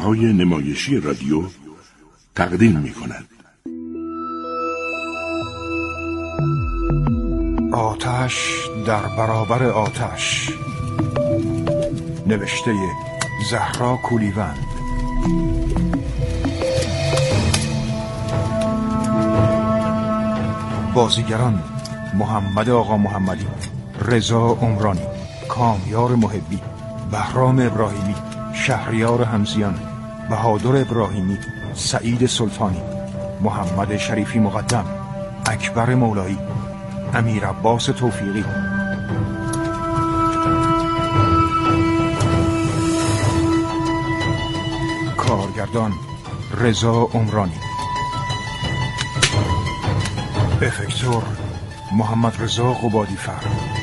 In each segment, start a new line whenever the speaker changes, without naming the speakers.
کانال‌های نمایشی رادیو تقدیم می‌کند.
آتش در برابر آتش، نوشته زهرا کولیوند. بازیگران: محمد آقا محمدی، رضا عمرانی، کامیار محبی، بهرام ابراهیمی، شهریار همزیان، بهادر ابراهیمی، سعید سلطانی، محمد شریفی مقدم، اکبر مولایی، امیر عباس توفیقی. کارگردان: رضا عمرانی. افکتور: محمد رضا قبادی‌فر.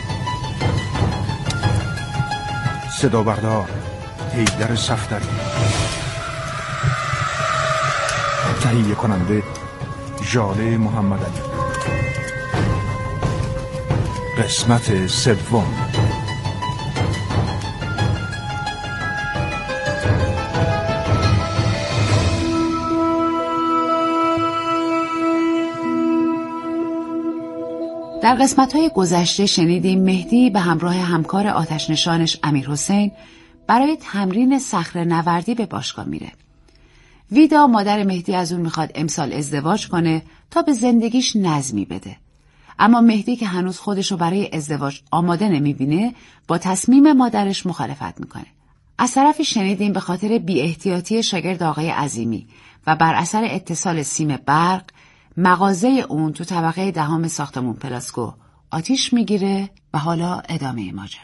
صدا بردار: حیدر صفدری. تهیه کننده: ژاله محمدعلی. قسمت سوم.
در قسمت‌های گذشته شنیدیم مهدی به همراه همکار آتش‌نشانش امیرحسین برای تمرین صخره‌نوردی به باشگاه میره. ویدا مادر مهدی از اون میخواد امسال ازدواج کنه تا به زندگیش نظمی بده. اما مهدی که هنوز خودشو برای ازدواج آماده نمیبینه با تصمیم مادرش مخالفت میکنه. از طرفی شنیدیم به خاطر بی‌احتیاطی شاگرد آقای عظیمی و بر اثر اتصال سیم برق مغازه اون تو طبقه دهم ساختمون پلاسکو آتیش میگیره و حالا ادامه ماجرا.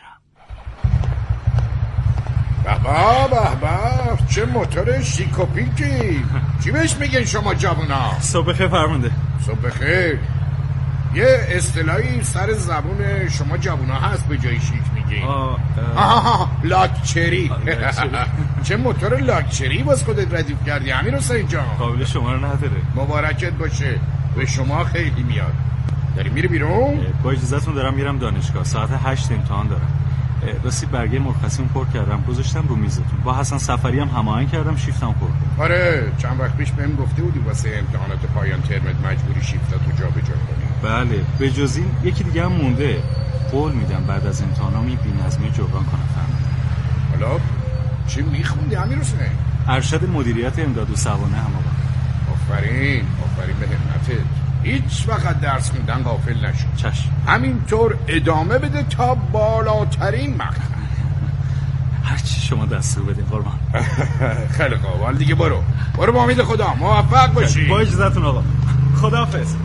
به چه موتور شیک و پینکی. چی بهش میگن شما جوونا؟
صبح بخیر فرمانده.
صبح بخیر. یه اصطلاحی سر زبون شما جوونا هست به جای شیک میگین. لاکچری. چه موتور لاکچری باز خودت ردیف کردی امیرحسین جان؟
قابل شما رو نداره.
مبارکت باشه، به شما خیلی میاد. داری میری بیرون؟
با اجازهتون دارم میرم دانشگاه، ساعت 8 امتحان دارم. راستی برگه مرخصیمو پر کردم گذاشتم رو میزتون. با حسن سفری هم هماهنگ کردم شیفتم پر.
آره چند وقت پیش بهم گفته بودی واسه امتحانات پایان ترمت مجبوری شیفتاتو جابجا کنی.
بله به جز این یکی دیگه هم مونده. قول میدم بعد از امتحانام این بی‌نظمی جبران کنم. فهمیدم.
حالا چی میخوندی امیرحسین؟
ارشد مدیریت امداد و سوانح هماهنگ.
آفرین به همتت. هیچ وقت درس خوندن غافل نشو.
چشم.
همینطور ادامه بده تا بالاترین مقطع.
هرچی شما دستور بدین قربان.
خیلی خوب، حالا دیگه برو با امید خدا موفق باشی.
با اجازهتون آقا. خداحافظ.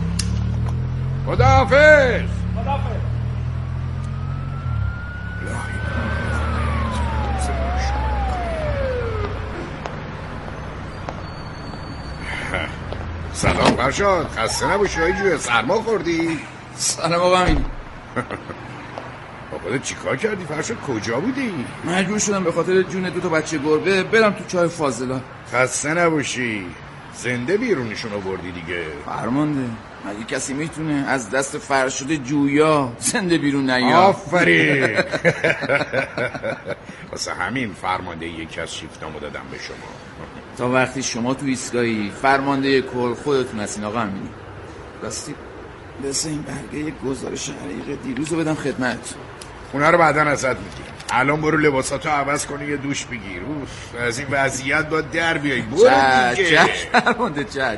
سلام فرشاد، خسته نباشی آقای جویا، سرما خوردی؟
سلام آقا امین.
با خودت چیکار کردی فرشاد؟ کجا بودی؟
مجبور شدم به خاطر جون 2 بچه گربه برم تو چاه فاضلا.
خسته نباشی. زنده بیرونشون آوردی دیگه.
فرمانده مگه کسی میتونه از دست فرشاد جویا زنده بیرون نیاد؟
آفرین. واسه همین فرمانده یکی از شیفتامو دادم به شما.
تا وقتی شما تو ایستگاهی فرمانده کل خودتون هستین آقا امینی. راستی بس این برگه گزارش حقیقه دیروزو بدم خدمت.
خونه رو بعدن ازت میگیرم. الان برو لباساتو عوض کنی یه دوش بگیر. از این وضعیت باید در بیایی. برو دیگه.
فرمانده چش.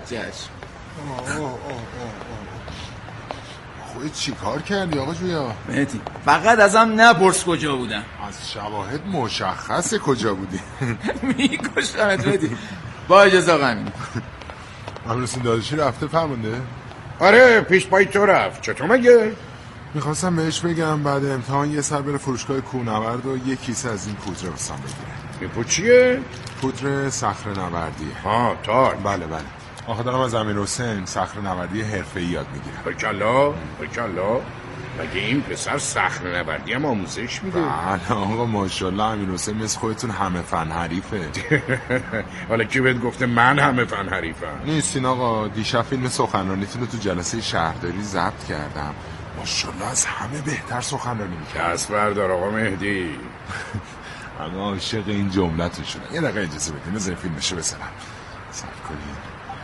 خودت چی کار کردی آقا جویا؟
مهدی فقط ازم نپرس کجا بودم.
از شواهد مشخصه کجا بودی.
میکشتمت مهدی. با اجازه آقا امین.
امیرحسین داداشی رفته فرمانده؟
آره پیش پای تو رفت. چطور مگه؟
میخواستم بهش بگم بعد امتحان یه سر بره فروشگاه کوهنورد و یه کیسه از این پودر بسام بگیره.
این پودر چیه؟
پودر صخره‌نوردیه.
تار.
بله آخه دارم از امیرحسین صخره‌نوردی حرفه‌ای یاد میگیرم.
بکلا مگه این پسر صخره‌نوردی هم آموزش میده؟
بله آقا ماشاءالله امیرحسین مثل خودتون همه فن حریفه.
حالا کی بهت گفته من همه فن حریفم؟
نیستین آقا. دیشب فیلم سخنرانیتون رو تو جلسه شهرداری ضبط کردم. ماشاءالله از همه بهتر سخنرانی می‌کرد.
دست بردار آقا مهدی.
همه عاشق این جملتون شدن. یه دقیقه اجازه بدیم بذاریم فیلمشو بزنم. صبر کنید.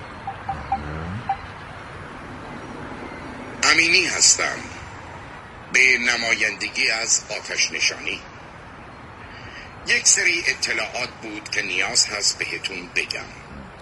امینی هستم به نمایندگی از آتش نشانی. یک سری اطلاعات بود که نیاز هست بهتون بگم.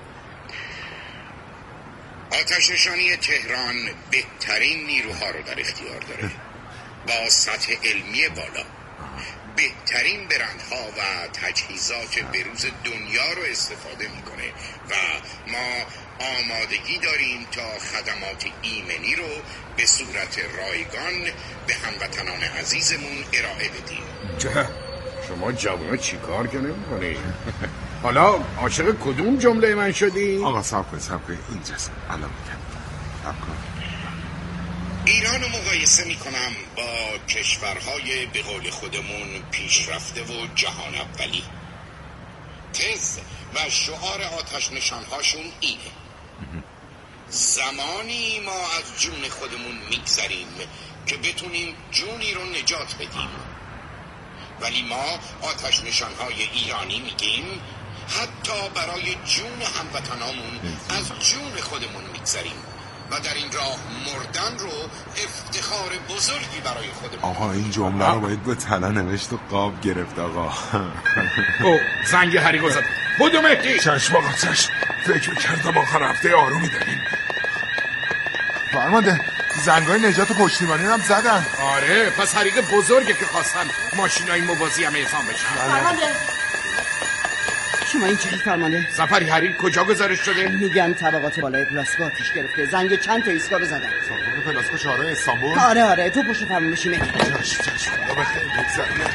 آتش نشانی تهران بهترین نیروها رو در اختیار داره، با سطح علمی بالا، بهترین برندها و تجهیزات بروز دنیا رو استفاده میکنه و ما آمادگی داریم تا خدمات ایمنی رو به صورت رایگان به هموطنان عزیزمون ارائه بدیم.
شما جوان چی کار که نمی‌کنی؟ حالا عاشق کدوم جمله من شدی؟
آقا صبر کن اینجاست. الان میگم. صبر کن.
ایران رو مقایسه میکنم با کشورهای به قول خودمون پیشرفته و جهان اولی. تز و شعار آتش نشانهاشون اینه: زمانی ما از جون خودمون میگذریم که بتونیم جونی رو نجات بدیم، ولی ما آتش نشانهای ایرانی میگیم حتی برای جون هموطنامون از جون خودمون میگذریم و در این راه مردن رو افتخار بزرگی برای خودمون.
آقا این جمله رو باید به طلا نوشت و قاب گرفت آقا.
او زنگ هری زد. بودو مهدی.
چشم آقا چشم. فکر کردم آخر هفته آرومی داریم. فرمانده زنگای نجات و پشتیبانی هم زدن.
آره پس حریق بزرگه که خواستن ماشینای موازی هم اعزام بشن.
فرمانده شما این چه فرمانده؟
سفری حریق کجا گزارش شده؟
میگن طبقات بالای پلاسکو آتیش گرفته. زنگ چند تا ایستگاه رو زدن.
طبقات پلاسکو شهرهای استانبول؟
آره تو پشت فرمون بشینه.
چشم خدا بخیر بگذاریم.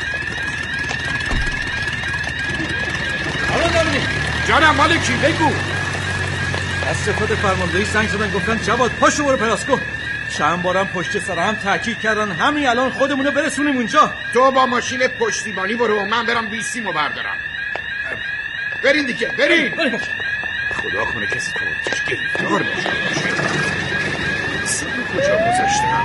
جانم مالکی بگو.
دست خود فرماندهی زنگ زدن گفتن جواد پاشو برو پلاسکو. چند بارم پشت سر هم تاکید کردن همین الان خودمونو برسونیم اونجا.
تو با ماشین پشتیبانی برو، من برم بیسیمو بردارم. برین دیگه برین. خدا کنه کسی تو آتیش گرفتار نشه. سیمو کجا گذاشتم؟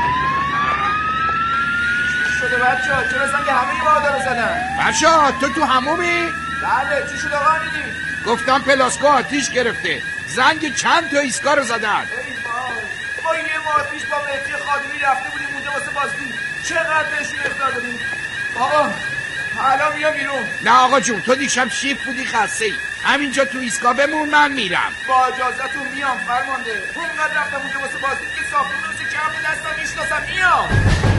چی شده بچه‌ها؟ چرا زنگ همه بادا رو زدن؟
بچه‌ها تو همومی؟
بله چی شده آقا امیدی؟
گفتم پلاسکو آتیش گرفته. زنگ چند تا ایستگاه رو زدن.
ما یه ماه پیش با مهدی خادمی رفته بودیم اونجا واسه بازگویی. چقدر بهشون اخطار دادیم. آقا حالا میام بیرون.
نه آقا جون تو دیشب شیف بودی خسته‌ای. همینجا تو ایستگاه بمون من میرم.
با اجازهتون میام فرمانده. اونقدر رفتم اونجا واسه بازگویی که ساختمون رو کف دستم میشناسم. میام.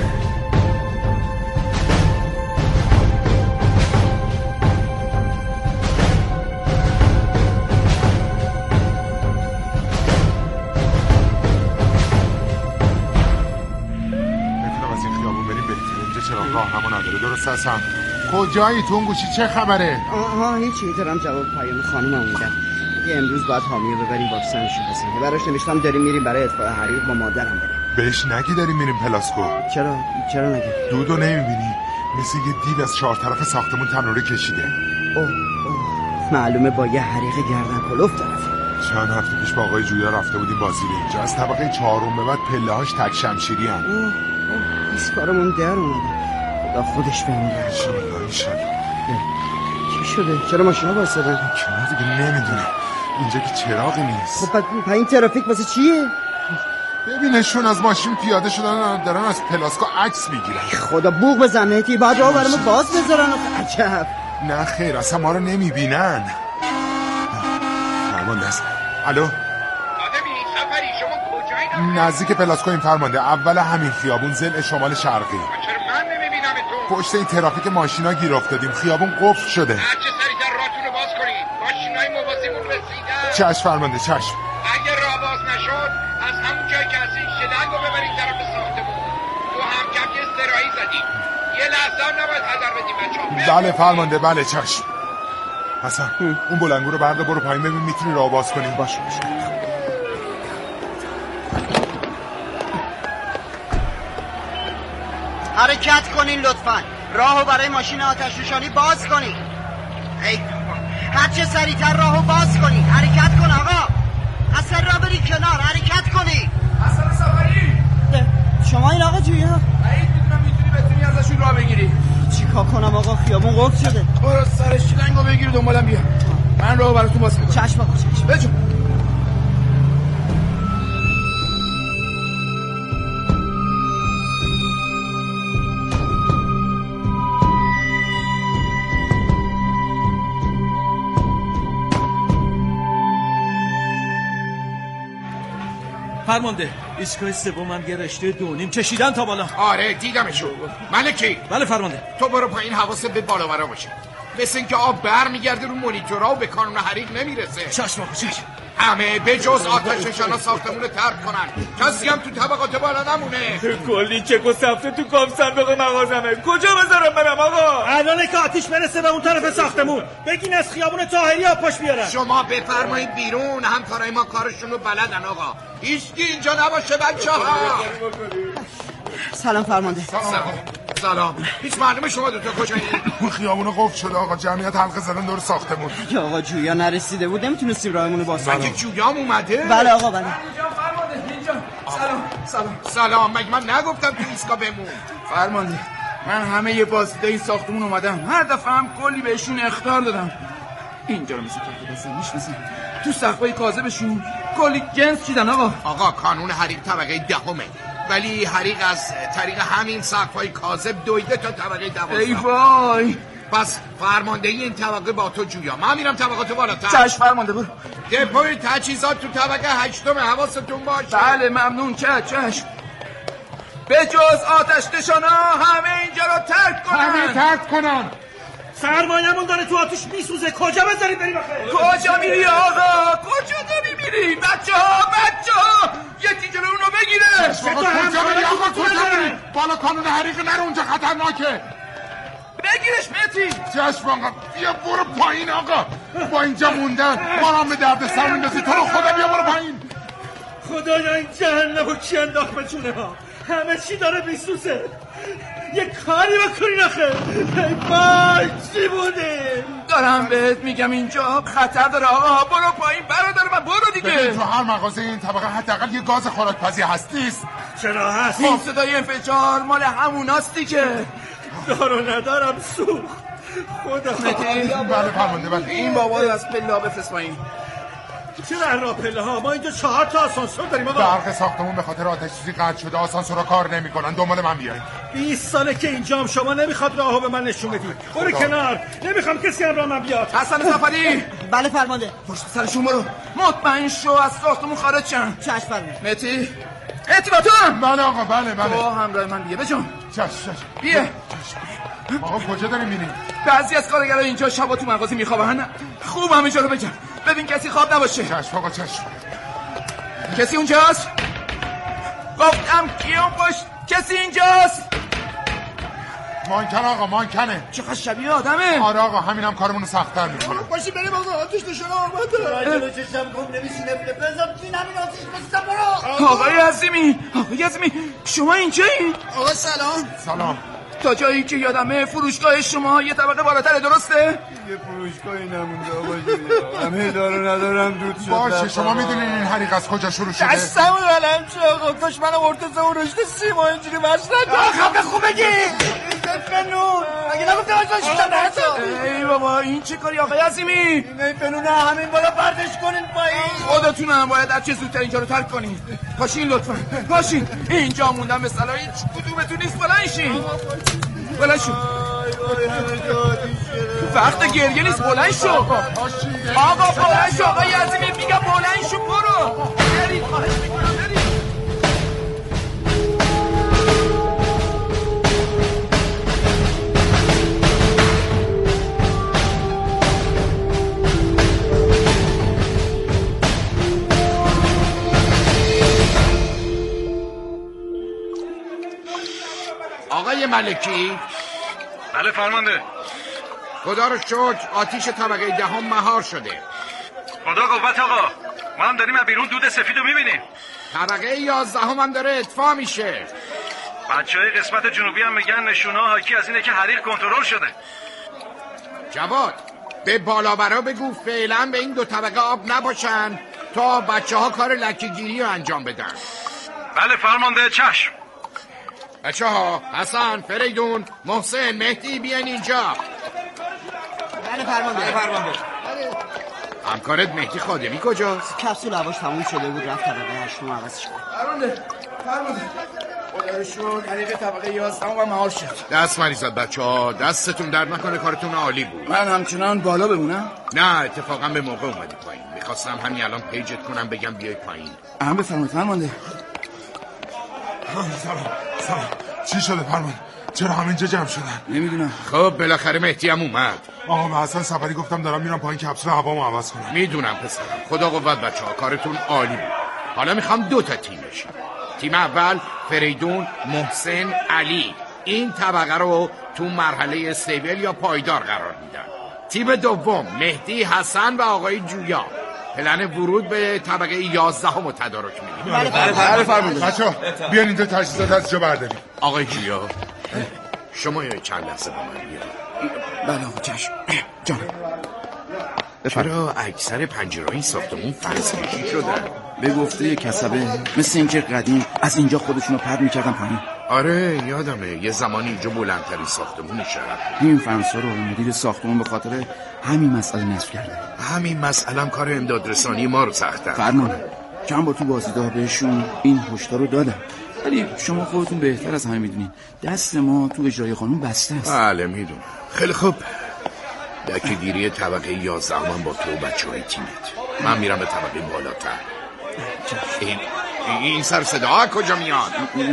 چرا راه همون نداره درست هستم. کجایی تو اون گوشی چه خبره؟
هیچی دارم جواب پیام خانم آمودم. یه امروز باید حامیه ببریم واکسنش بزنیم که براش نوشتم داریم میریم برای اطفاء حریق با مادرم بریم.
بهش نگی داریم میریم پلاسکو.
چرا نگی؟
دودو نمیبینی؟ مثل یه دیو از چهار طرف ساختمون تنوری کشیده.
اوه معلومه با یه حریق گردن کلوف طرفه.
چند هفته پیش با آقای جویا رفته بودیم بازی اینجا. از طبقه 4 به بعد پله‌هاش تک شمشیری ان.
ایست کارمون در اومده. خدا خودش بهمون رحم
کنه.
چی شده؟ چرا ماشینا وایسادن؟
کنار دیگه نمیدونه. اینجا که چراغی نیست.
خب این ترافیک واسه چیه؟
ببینشون از ماشین پیاده شدن دارن از پلاسکو عکس میگیرن.
خدا بوق بزن مهدی بعد راه برامون باز بذارن. عجب.
نه خیر اصلا ما رو نمیبینن. فرمانده است. الو
آدمی سفری شما کجایی؟
نزدیک پلاسکو این فرمانده. اول همین خیابون زل شمال شرقی.
چرا من نمیبینم تو؟
پشت این ترافیک ماشینا گیر افتادیم. خیابون قفل شده.
هر چه سریعتر راهتون رو باز کنید. ماشینای موازیمون رسیدن.
چشم فرمانده چشم.
اگه راه باز نشد از همون جایی که هستین شلنگ رو ببرید طرف ساختمون. تو هم کم یه استراحی زدیم. یه لحظه هم نباید هدر بدیم بچه‌ها.
بله فرمانده بله چشم. حسن اون بلنگو رو بردا برو پایین ببین میتونی راه باز کنیم.
باشه حرکت کنین لطفاً. راهو برای ماشین آتش نشانی باز کنین. هر چه سریعتر راهو باز کنین. حرکت کن آقا. حسن را بری کنار. حرکت کنین.
حسن سفری
شما این آقا جویا؟
بعید میدونم میتونی ازشون راه بگیری.
چیکار کنم آقا؟ خیابون قفل شده.
برو سر شیلنگو بگیر دنبالم بیا. من راهو براتون باز میکنم.
چشم آقا چشم.
بجو.
فرمانده ایستگاه سومم یه رشته 2.5 کشیدن تا بالا.
آره دیدمشو. ملکی.
بله فرمانده.
تو برو پایین، حواست به بالا برا باشه. مثل اینکه آب برمیگرده رو مانیتورها و به کانون حریق نمیرسه.
چشم آقا چشم.
همه به جز آتش نشانا ساختمون رو ترک کنن. کسی هم تو طبقات بالا نمونه.
کلی چک و صفحه تو کام صندوق مغازمه. کجا بذارم برم آقا؟ الان که آتیش برسه به اون طرف ساختمون بگین از خیابون طاهری آبپاش بیارن.
شما بفرمایید بیرون، همکارای ما کارشون رو بلدن آقا. هیچکی اینجا نباشه بچه‌ها.
سلام فرمانده.
سلام. هیچ معلومه شما دوتا کجایید؟
اون خیابون قفل شده آقا، جمعیت حلقه زدن دور ساختمون.
یا آقا جویا نرسیده بود، نمیتونستیم راهمون رو باز کنیم.
مگه جویام اومده؟
بله آقا بله.
اینجا
سلام. مگه من نگفتم تو ایستگاه بمون؟
فرمانده من همه یه بازدید این ساختمون اومدم، هر دفعه هم کلی بهشون اخطار دادم. اینجا رو مثل که بسن میشناسن، تو سقفای کاذبشون کلی جنس چیدن
آقا کانون حریق طبقه 10، ولی حریق از طریق همین سقفای کاذب دویده تا طبقه 12.
ای وای.
پس فرماندهی این طبقه با تو جویا. من میرم طبقات بالاتر.
چشم فرمانده برو.
دپوی تجهیزات تو طبقه 8، حواستون باشه.
بله ممنون. چشم. به جز آتش نشانا همه اینجا رو ترک کنن.
همه ترک کنن.
سرمایه‌مون داره تو آتش میسوزه. کجا بذاریم بریم آخه؟
کجا میری آقا؟ کجا داری میری؟ بچه‌ها یکی جلو اونو بگیره.
کجا میری آقا؟ کجا میری؟ بالا کانون حریق نرو، اونجا خطرناکه.
بگیرش متی.
چشم آقا. بیا برو پایین آقا. با اینجا موندن ما هم به درد سر میندازی. تو رو خدا بیا برو پایین.
خدایا این جهنمو کی انداخت به جونه ها؟ همه چی داره میسوزه. یه کاری بکنین آخه. ای وای چی بودیم؟
دارم بهت میگم اینجا خطر داره آقا. برو پایین برادر من، برو دیگه.
تو هر مغازه این طبقه حداقل یه گاز خوراکپزی هست نیست؟
چرا هست؟
این صدای انفجار مال هموناستی که
دارو ندارم سوخت. خدا
بله فرمانده. بله
این بابا رو از پله ها بفرست پایین.
چرا را پله ها؟ ما اینجا 4 تا آسانسور داریم آقا.
برق ساختمون به خاطر آتش سوزی قطع شده، آسانسورها کار نمیکنن. دنبال من بیاین.
20 ساله که اینجام، شما نمیخواد راهو به من نشون بدید. برو کنار، نمیخوام کسی هم راه من بیاد.
حسن سفری.
بله فرمانده.
پشت سرشون برو، مطمئن شو از ساختمون خارج شن.
چشم فرمانده.
متی با تو هم؟
بله آقا بله.
تو همراه من بیا بجون.
چشم.
بیا.
آقا کجا داریم میریم؟
بعضی از کارگرها اینجا شبا تو مغازه میخوابن. خوب همینجا رو بگم ببین کسی خواب نباشه.
چشم آقا چشم.
کسی اونجاست؟ گفتم کیون پشت؟ کسی اینجاست؟
مانکن آقا، مانکنه.
چقدر شبیه آدمه.
آره آقا همینم کارمون رو سخت‌تر میکنه.
باشی بریم آقا، آتش نشانا آمده.
جلو چشم گم نمیشینه. بذار این همین آتش بسیدم برو.
آقای عظیمی شما اینجایی؟
آقا سلام.
تا جایی که یادمه فروشگاه شما یه طبقه بالاتره، درسته؟
یه فروشگاهی نمونده آقا. همه دارو ندارم دود شد.
باشه شما میدونین این حریق از کجا شروع شده؟
دستمون علم چه آقا. کاش من مرتضی و رشد سیما اینجوری وصل نکنم. خوب بگی فنون. اگه نگفتم از شیطان برسا.
ای بابا این چه کاری آقای عظیمی؟
این فنونه همین بالا پردش کنین پایین.
خودتونم باید هر چه زودتر اینجا رو ترک کنین. پاشین لطفا پاشین. اینجا موندن به صلاح هیچ کدومتون نیست. بلند شو. وقت گریه نیست. بلند شو آقا. بلند شو آقای عظیمی. میگم بلند شو. برو برید. خواهش میکنم برید.
آقای ملکی.
بله فرمانده.
خدا رو شکر آتیش طبقه 10 مهار شده.
خدا قوت آقا. ما هم داریم از بیرون دود سفید رو میبینیم.
طبقه 11 هم داره اطفاء میشه.
بچهای قسمت جنوبی هم میگن نشونه حاکی از اینه که حریق کنترل شده.
جواد به بالابرا بگو فعلا به این 2 طبقه آب نباشن تا بچه ها کار لکه‌گیری رو انجام بدن.
بله فرمانده. چشم.
بچه‌ها، حسن، فریدون، محسن، مهدی بیاین اینجا.
بله فرمانده.
همکارت مهدی خادمی کجاست؟
کپسول هواش تموم شده بود، رفت طبقه 8 عوضش کرد.
فرمانده خدا رو شکر طریق طبقه 11 و مهار شد.
دست مریضت بچه‌ها، دستتون درد نکنه، کارتون عالی بود.
من همچنان بالا بمونم؟
نه اتفاقا به موقع اومدی پایین. میخواستم همین الان پیجت کنم بگم بیای پایین.
بفرمایید فرمانده.
سلام. چی شده فرمانده؟ چرا همینجا جمع شدن؟
نمیدونم.
خب بالاخره مهدی هم اومد.
آقا من حسن سفری گفتم دارم میرم پایین کپسول هوامو عوض کنم.
میدونم پسرم، خدا قوت بچه‌ها، کارتون عالی بود. حالا میخوام 2 تا تیم بشیم. تیم اول فریدون، محسن، علی. این طبقه رو تو مرحله استیبل یا پایدار قرار میدن. تیم دوم مهدی، حسن و آقای جویا. پلن ورود به طبقه 11 رو تدارک میدیم.
بله فرمانده.
بچه‌ها بیاین اینجا تجهیزات از جا برداریم.
آقای جویا شما یه چند لحظه با من بیاید.
بله آقا چشم. جانم.
چرا اکثر پنجره‌های این ساختمون فرض کشی شدن؟
به گفته کسبه مثل اینکه قدیم از اینجا خودشونو پرت میکردن پایین.
آره یادمه یه زمانی اینجا بلندترین ساختمون شهر.
این فرانسه رو مدیر ساختمون به خاطر همین مسئله نصب کرده.
همین مسئله هم کار امدادرسانی ما رو سخت کرد.
فرمانده چند بار تو بازیگاه بهشون این هشدار رو دادم، ولی شما خودتون بهتر از همه میدونین دست ما تو اجرای قانون بسته است.
بله میدونم. خیلی خوب، دکه‌گیری طبقه 11 من با تو و بچه‌های تیمت. من میرم به طبقه بالاتر. این سر صدا کجا میاد؟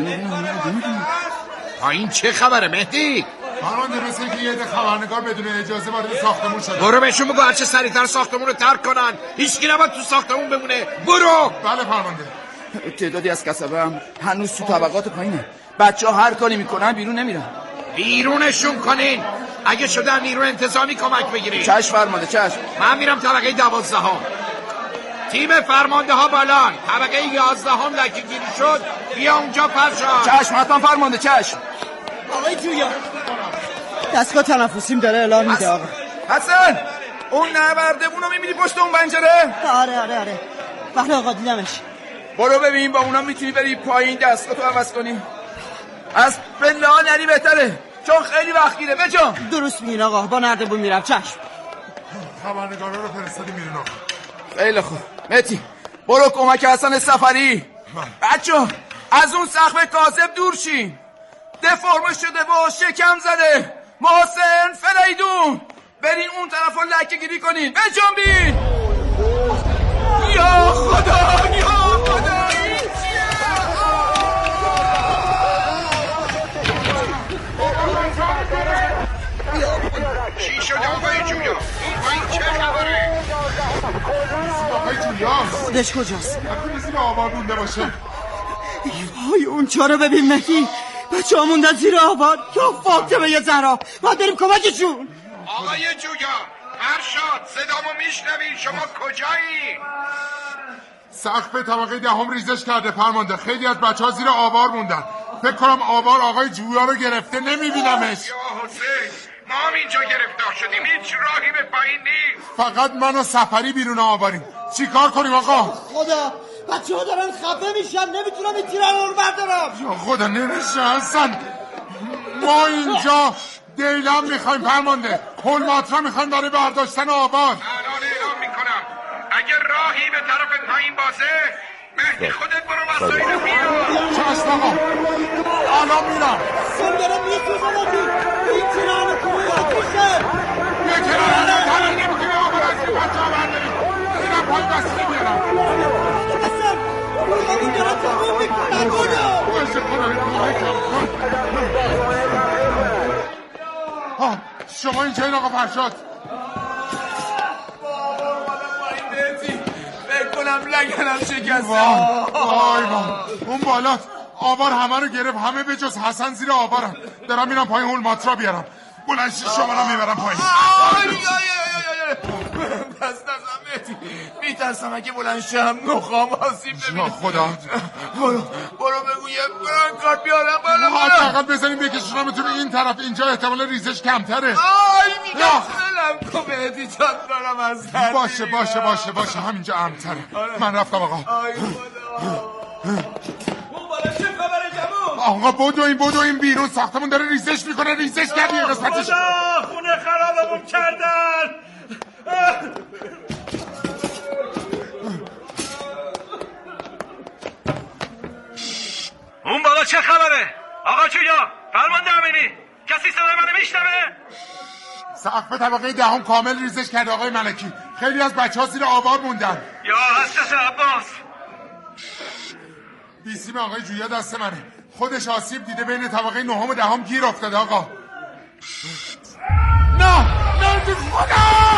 این چه خبره مهدی؟
فرمانده مثل اینکه یه عده خبرنگار بدون اجازه وارد ساختمون شدن.
برو بهشون بگو هرچه سریعتر ساختمون رو ترک کنن. هیچکی نباید تو ساختمون بمونه. برو.
بله فرمانده.
تعدادی از کسبه هم هنوز تو طبقات پایینه. بچه‌ها هر کاری میکنن بیرون نمیرن.
بیرونشون کنین. اگه شده نیروی انتظامی کمک بگیرید.
چشم فرمانده چشم.
من میرم طبقه 12. تیم فرمانده ها بالان. طبقه 11 لکه‌گیری شد. بیا اونجا پرشان.
چشم حتما فرمانده چشم.
آقای جویا دستگاه تنفسیم داره اعلام میده آقا.
حسن اون نوردمونو میبینی پشت اون پنجره؟
آره بله آقا دیدمش.
برو ببین با اونا میتونی بری پایین دستگاه تو عوض کنی. از پله ها نری بهتره چون خیلی وقت گیره. بجام
درست میگین آقا، با نردبون میرم. چشم.
خبرنگارا رو فرستادیم میرن آقا.
خیلی خوب مهدی برو کمک حسن سفری. بچه از اون سقف کاذب دور شین. دفرم شده و شکم زده. محسن، فریدون برین اون طرف رو لکه گیری کنین. بجنبین. یا خدا این
چی شده آقای جویا؟ این چه خبره؟
آقای جویا
خودش کجاست؟
اگه زیر آوار مونده باشه.
وای اون چارو ببین مهدی، بچه ها موندن زیر آوار. یا فاطمه یه زهرا، باید بریم کمکشون.
آقای جویا فرشاد صدامو میشنوی؟ شما کجایی؟
سقف طبقه 10 ریزش کرده فرمانده. خیلی از بچه‌ها زیر آوار موندن. فکر کنم آوار آقای جویا رو گرفته. نمیبینمش.
یا حسین ما هم اینجا گرفتار شدیم. هیچ راهی به پایین نیست.
فقط من و سفری بیرون آواریم. چی کار کنیم آقا؟
خدا بچه ها دارن خفه میشن، نمیتونم این تیران رو بردارم.
یا خدا نمیشه حسن. ما اینجا دیلم میخوایم فرمانده. هولماترا میخوایم برای برداشتن آوار.
الان اعلام میکنم اگه راهی به طرف پایین بازه مهدی خودت برو وسایل رو بیار.
چشم آقا الان میرم.
سن داره میسوزن آجی. این تیران رو کنه آتیشه.
یه کنار تنه نمیکنه آقا از این بچه ها برداریم. میرم پایین بسیاری میارم.
اصلا این داره تمام میکنن.
باشه کنم شما اینجا این آقا فرشاد.
فکر کنم لگنم شکسته.
وای اون بالات آوار همه رو گرفت. همه به جز حسن زیر آوارم. دارم میرم پایین هولماترا بیارم. بلنشی شما رو میبرم پایین.
دست نزم مهدی، میترسم اگه بلند شم نخام آسیب ببینه.
خدا
برو بگو یه برانکارد بیارم بالا.
حداقل بزنیم بکشونمتون این طرف. اینجا احتمال ریزش کمتره.
آی میگم خلم کن مهدی جان دارم از در
باشه همینجا امتره. من رفتم آقا.
آی خدا اون بالا چه خبره جمعون؟
آقا بدوین بیرون، ساختمون داره ریزش میکنه. ریزش کردی یه قسمتش.
خونه خرابمون کردن.
اون بالا چه خبره؟ آقا جویا، فرمانده امینی، کسی صدای منو میشنوه؟
سقف طبقه دهم کامل ریزش کرده آقای ملکی. خیلی از بچه‌ها زیر آوار موندن.
یا حضرت عباس.
بیسیم آقای جویا دست منه. خودش آسیب دیده، بین طبقه نهم و دهم گیر افتاده آقا. نه خدا!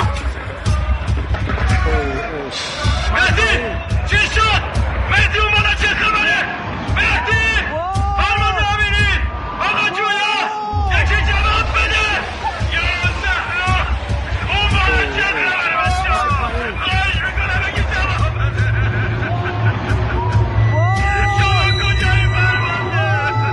مهدی چی شد؟ مهدی اون بالا چه خبره؟ مهدی فرمانده امینی، آقا جویا، یکی جواب بده. یا زهرا اون بالا چه خبره بچه ها؟ خواهش میکنم یکی جواب بده. شما کجایی فرمانده؟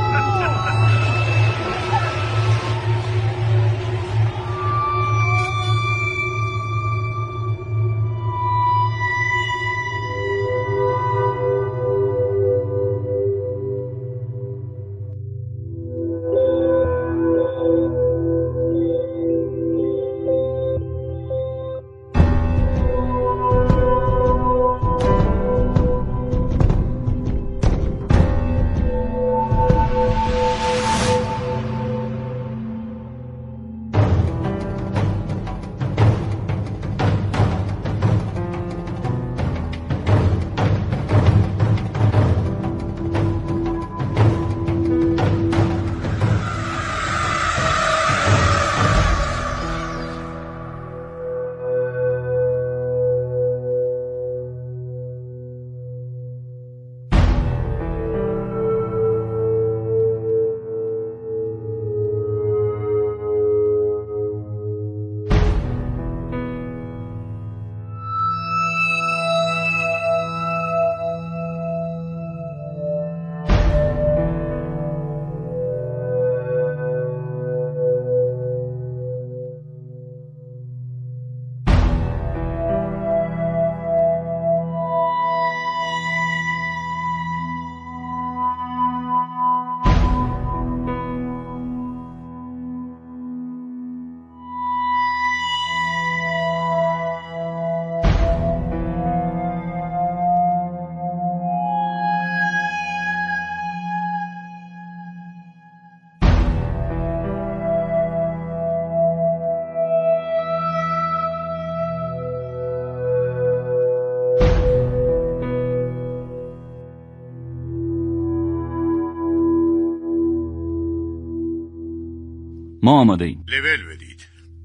ما آماده ایم.
لول بدید.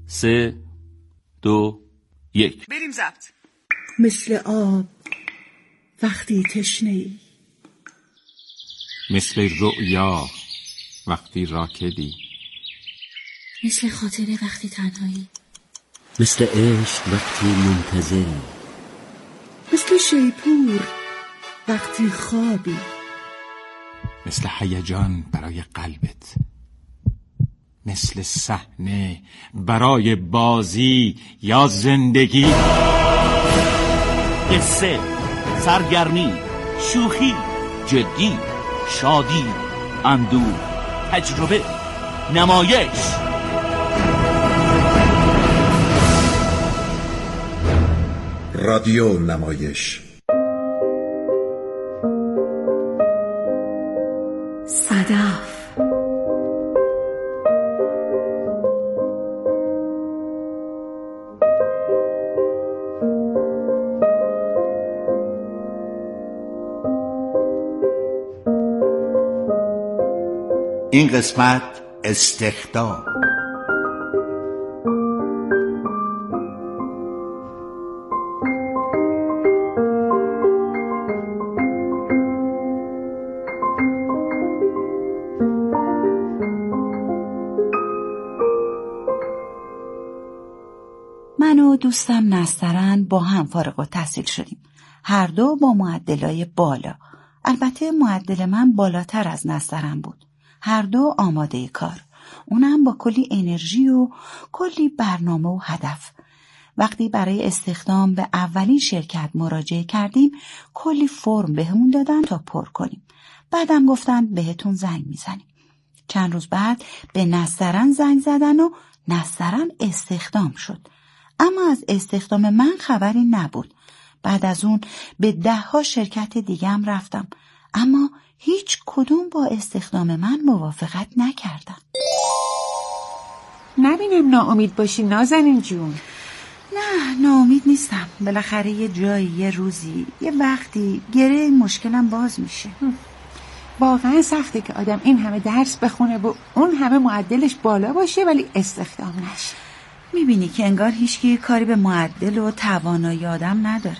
3 2 1
بریم ضبط.
مثل آب وقتی تشنه‌ای،
مثل رؤیا وقتی راکدی،
مثل خاطره وقتی تنهایی،
مثل عشق وقتی منتظری،
مثل شیپور وقتی خوابی،
مثل هیجان برای قلبت، مثل صحنه برای بازی یا زندگی.
قصه، سرگرمی، شوخی، جدی، شادی، اندوه، تجربه، نمایش.
رادیو نمایش.
صدف،
این قسمت استخدام.
من و دوستم نسترن با هم فارغ التحصیل شدیم. هر دو با معدلای بالا. البته معدل من بالاتر از نسترن بود. هر دو آماده کار. اونم با کلی انرژی و کلی برنامه و هدف.
وقتی برای استخدام به اولین شرکت مراجعه کردیم کلی فرم بهمون دادن تا پر کنیم. بعدم گفتن بهتون زنگ میزنیم. چند روز بعد به نسترن زنگ زدن و نسترن استخدام شد. اما از استخدام من خبری نبود. بعد از اون به 10 شرکت دیگم رفتم، اما هیچ کدوم با استخدام من موافقت نکردن.
نبینم ناامید باشی نازنین جون.
نه ناامید نیستم. بالاخره یه جایی، یه روزی، یه وقتی گره این مشکلم باز میشه.
واقعا سخته که آدم این همه درس بخونه و اون همه معدلش بالا باشه ولی استخدام نشه.
میبینی که انگار هیچکی کاری به معدل و توانایی آدم نداره.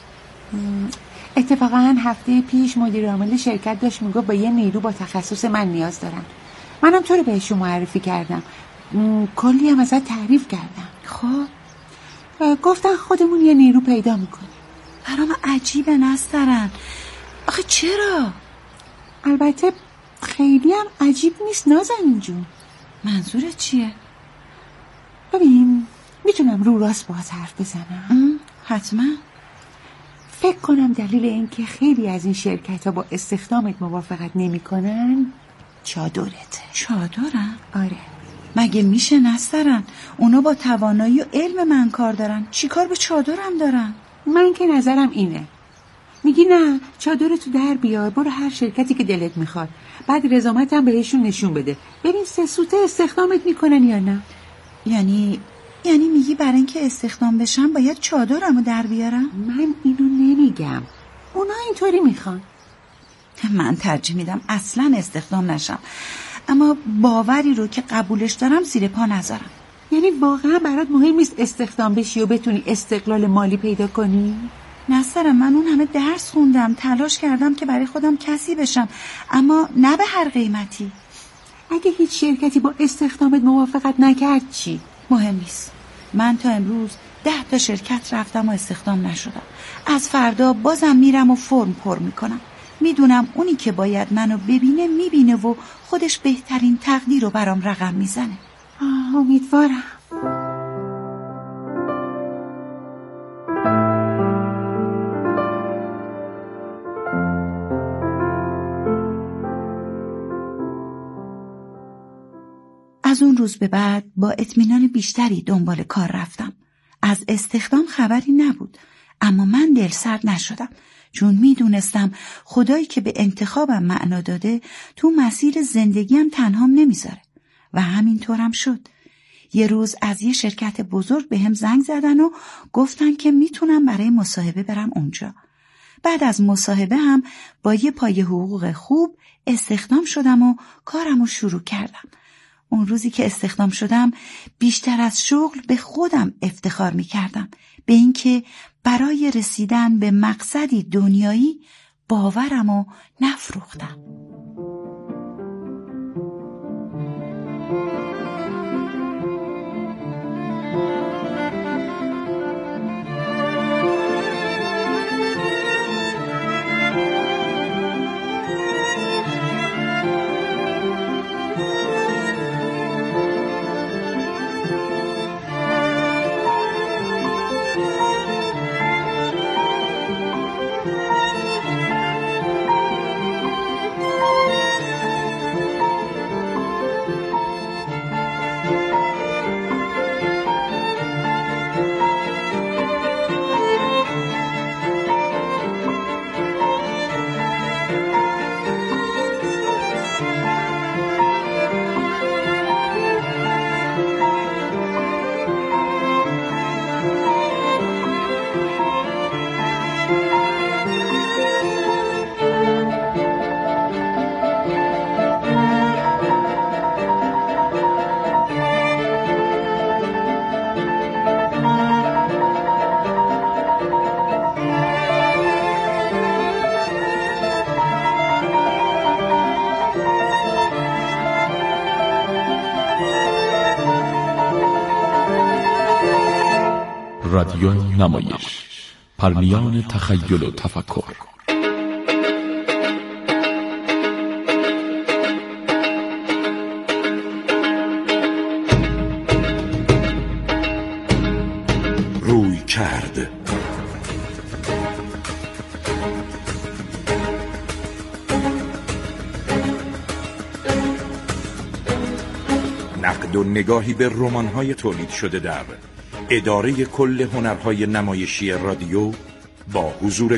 اتفاقا هفته پیش مدیر عامل شرکت داشت میگفت با یه نیرو با تخصص من نیاز دارم. منم تو رو بهشون معرفی کردم. کلی هم ازت تعریف کردم.
خب
گفتن خودمون یه نیرو پیدا میکنیم.
برام عجیبه نسترن. آخه چرا؟
البته خیلی هم عجیب نیست نازنین جون.
منظورت چیه؟
ببین میتونم رو راست باهات حرف بزنم؟
حتما.
فکر کنم دلیل این که خیلی از این شرکت ها با استخدامت موافقت نمی کنن چادرته.
چادرن؟
آره.
مگه میشه نسترن؟ اونا با توانایی و علم من کار دارن، چی کار به چادرم دارن؟
من که نظرم اینه، میگی نه چادرتو در بیار، برو هر شرکتی که دلت میخواد، بعد رزومتم بهشون نشون بده، ببین 3 سوته استخدامت میکنن یا نه.
یعنی میگی برای اینکه استخدام بشم باید چادرمو در بیارم؟
من اینو نمیگم، اونا اینطوری میخوان.
من ترجیح میدم اصلا استخدام نشم، اما باوری رو که قبولش دارم زیر پا نذارم.
یعنی واقعا برات مهم نیست استخدام بشی و بتونی استقلال مالی پیدا کنی؟
نسترن، من اون همه درس خوندم، تلاش کردم که برای خودم کسی بشم، اما نه به هر قیمتی.
اگه هیچ شرکتی با استخدامت موافقت نکرد چی؟
مهم نیست. من تا امروز 10 شرکت رفتم و استخدام نشدم. از فردا بازم میرم و فرم پر میکنم. میدونم اونی که باید منو ببینه میبینه و خودش بهترین تقدیر رو برام رقم میزنه.
امیدوارم.
از اون روز به بعد با اطمینان بیشتری دنبال کار رفتم. از استخدام خبری نبود، اما من دلسرد نشدم، چون میدونستم خدایی که به انتخابم معنا داده تو مسیر زندگیم تنهام نمیذاره و همینطورم شد. یه روز از یه شرکت بزرگ به هم زنگ زدن و گفتن که میتونم برای مصاحبه برم اونجا. بعد از مصاحبه هم با یه پای حقوق خوب استخدام شدم و کارمو شروع کردم. اون روزی که استخدام شدم بیشتر از شغل به خودم افتخار میکردم، به اینکه برای رسیدن به مقصدی دنیایی باورمو نفروختم.
رادیو نمایش، پرنیان تخیل و تفکر. نقد و نگاهی به رمان‌های تولید شده در اداره کل هنرهای نمایشی رادیو با حضور